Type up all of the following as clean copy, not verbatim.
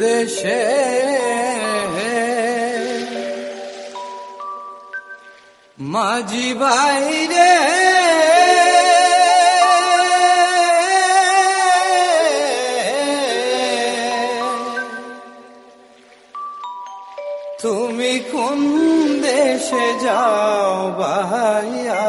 দেশে মাঝি বাইরে তুমি কোন দেশে যাও ভাইয়া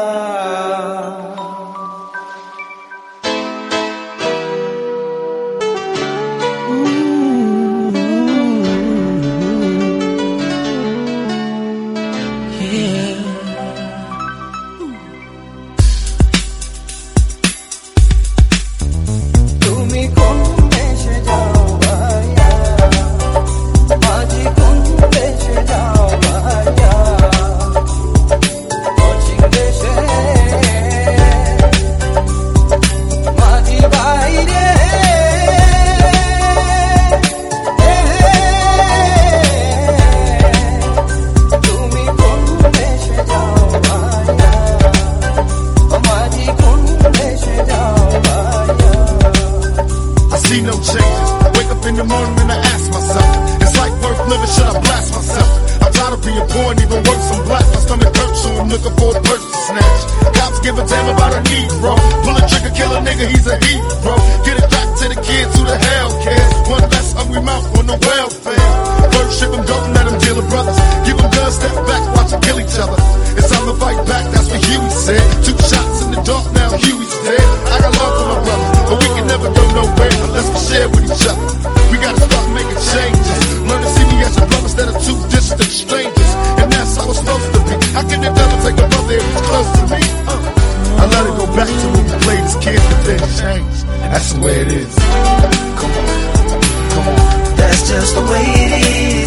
No changes. Wake up in the morning and I ask myself, is life worth living? Should I blast myself? I'm tired of being poor and even worse, I'm black. My stomach hurts, so I'm looking for a purse to snatch. Cops give a damn about a Negro. Pull a trigger, kill a nigga, he's a hero. Get it back to the kids who the hell cares. One less hungry mouth on the welfare. First ship them, don't let them deal with brothers. Give them guns, step back, watch them kill each other. It's time to fight back, that's what Huey said. 2 shots in the dark, now Huey's dead. I got love for my brother, but we can never go nowhere unless we share with each other. We gotta start making changes. Learn to see me as a brother instead of 2 distant strangers. And that's how it's supposed to be. How can the devil take a brother if he's close to me? I let it go back to when we played as kids, but then changed. That's the way it is. Come on, come on. That's just the way it is.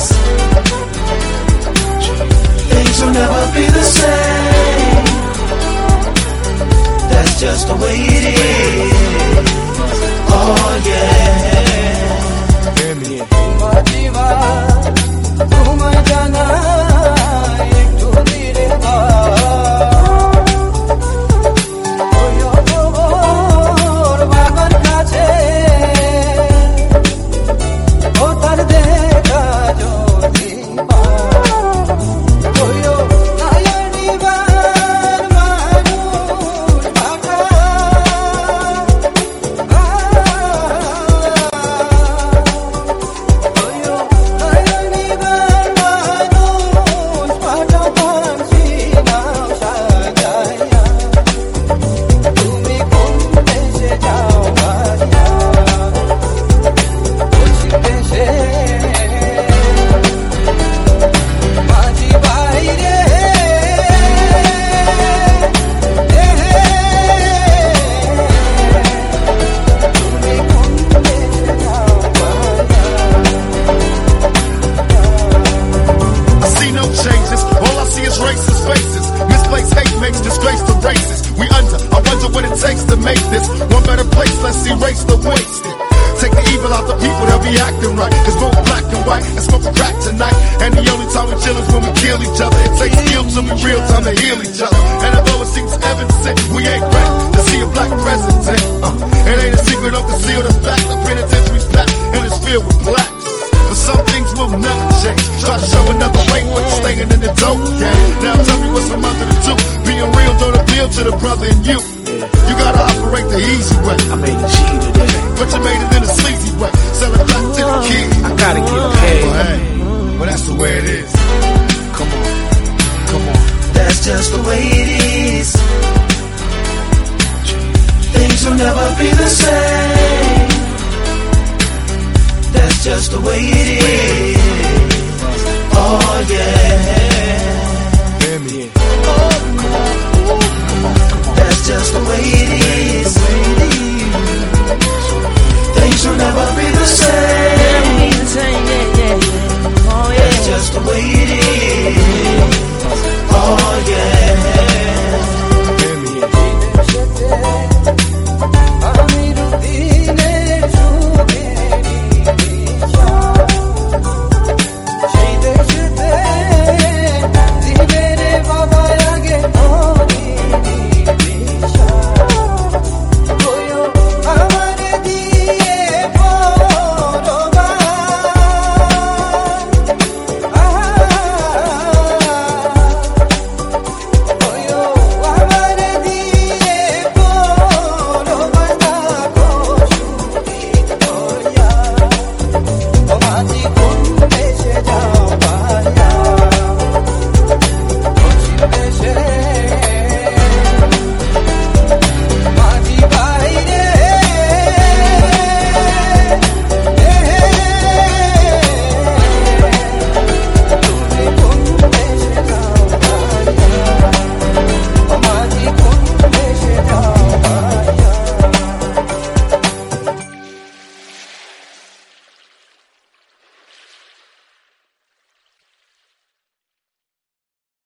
Things will never be the same. That's just the way it is. Oh yeah. তোমায় জানাই একটু ধীরে বাবার কাছে ও তার দেখা যদি erase the wasted. Take the evil out the people that be acting right. Cause both black and white and smoking crack tonight. And the only time we chill is when we kill each other. It takes skill to be real time to heal each other. And although it seems evident, we ain't ready to see a black president. It ain't a secret, don't conceal the fact. The penitentiary's packed and it's filled with blacks. But some things will never change. Try to show another way, but you're staying in the dope game. Now tell me what's a mother to do. Being real don't appeal to the brother in you. You gotta operate the easy way. I made a G today, but you made it in a sleazy way. Sell it back to the kid. I gotta get paid. Well, hey, well that's the way it is. Come on, come on. That's just the way it is. Things will never be the same. That's just the way it is. Oh yeah.